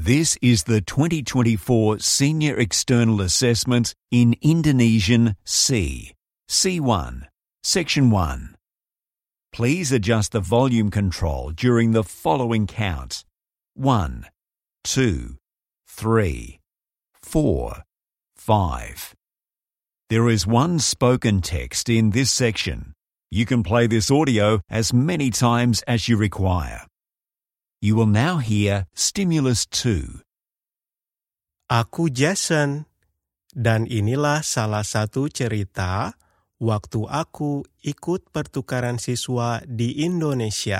This is the 2024 Senior External Assessment in Indonesian C, C1, Section 1. Please adjust the volume control during the following counts: 1, 2, 3, 4, 5. There is one spoken text in this section. You can play this audio as many times as you require. You will now hear Stimulus 2. Aku Jason, dan inilah salah satu cerita waktu aku ikut pertukaran siswa di Indonesia.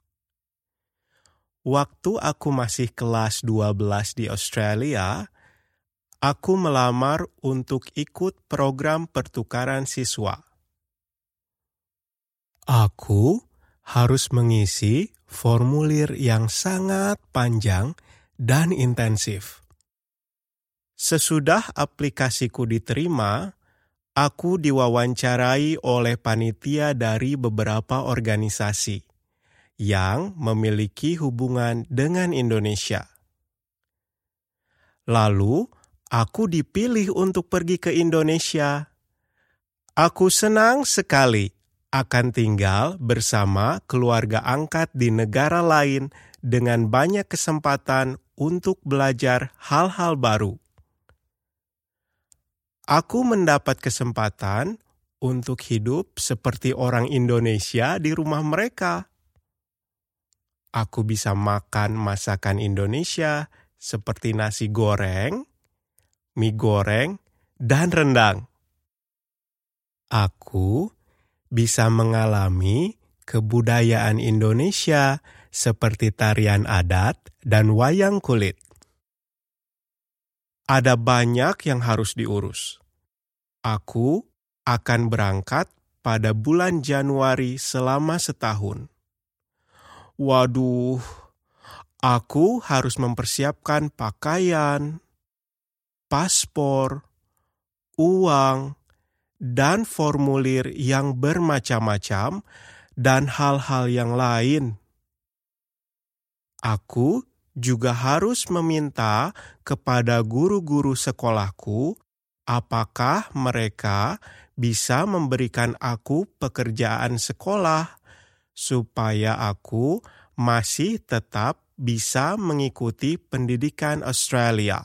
Waktu aku masih kelas 12 di Australia, aku melamar untuk ikut program pertukaran siswa. Aku harus mengisi formulir yang sangat panjang dan intensif. Sesudah aplikasiku diterima, aku diwawancarai oleh panitia dari beberapa organisasi yang memiliki hubungan dengan Indonesia. Lalu, aku dipilih untuk pergi ke Indonesia. Aku senang sekali akan tinggal bersama keluarga angkat di negara lain dengan banyak kesempatan untuk belajar hal-hal baru. Aku mendapat kesempatan untuk hidup seperti orang Indonesia di rumah mereka. Aku bisa makan masakan Indonesia seperti nasi goreng, mie goreng, dan rendang. Aku bisa mengalami kebudayaan Indonesia seperti tarian adat dan wayang kulit. Ada banyak yang harus diurus. Aku akan berangkat pada bulan Januari selama setahun. Waduh, aku harus mempersiapkan pakaian, paspor, uang, dan formulir yang bermacam-macam, dan hal-hal yang lain. Aku juga harus meminta kepada guru-guru sekolahku apakah mereka bisa memberikan aku pekerjaan sekolah supaya aku masih tetap bisa mengikuti pendidikan Australia.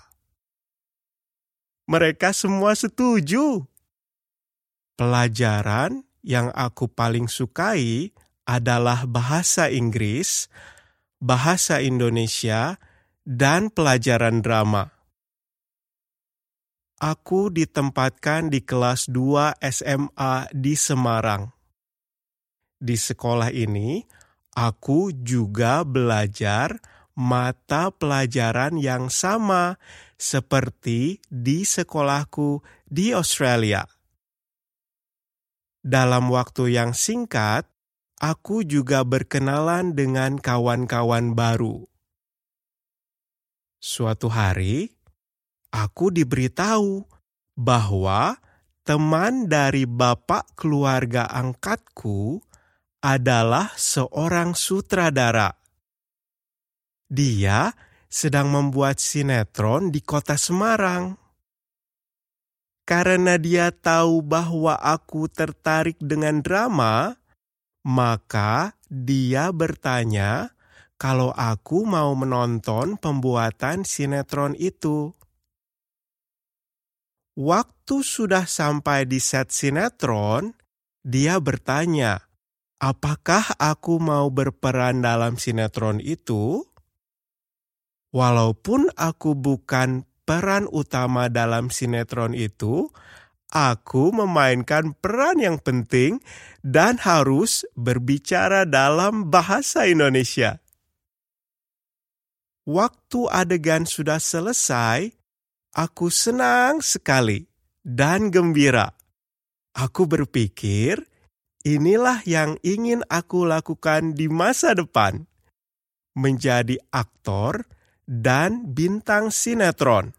Mereka semua setuju. Pelajaran yang aku paling sukai adalah bahasa Inggris, bahasa Indonesia, dan pelajaran drama. Aku ditempatkan di kelas 2 SMA di Semarang. Di sekolah ini, aku juga belajar mata pelajaran yang sama seperti di sekolahku di Australia. Dalam waktu yang singkat, aku juga berkenalan dengan kawan-kawan baru. Suatu hari, aku diberitahu bahwa teman dari bapak keluarga angkatku adalah seorang sutradara. Dia sedang membuat sinetron di kota Semarang. Karena dia tahu bahwa aku tertarik dengan drama, maka dia bertanya kalau aku mau menonton pembuatan sinetron itu. Waktu sudah sampai di set sinetron, dia bertanya, apakah aku mau berperan dalam sinetron itu? Walaupun aku bukan peran utama dalam sinetron itu, aku memainkan peran yang penting dan harus berbicara dalam bahasa Indonesia. Waktu adegan sudah selesai, aku senang sekali dan gembira. Aku berpikir, inilah yang ingin aku lakukan di masa depan, menjadi aktor dan bintang sinetron.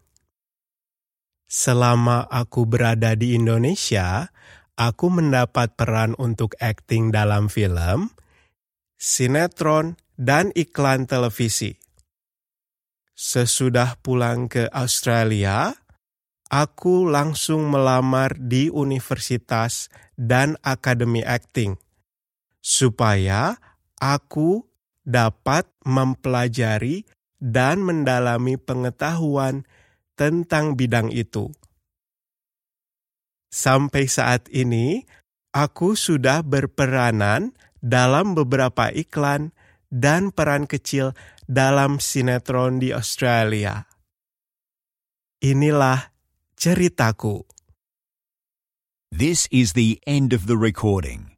Selama aku berada di Indonesia, aku mendapat peran untuk akting dalam film, sinetron, dan iklan televisi. Sesudah pulang ke Australia, aku langsung melamar di universitas dan akademi akting, supaya aku dapat mempelajari dan mendalami pengetahuan tentang bidang itu. Sampai saat ini, aku sudah berperanan dalam beberapa iklan dan peran kecil dalam sinetron di Australia. Inilah ceritaku. This is the end of the recording.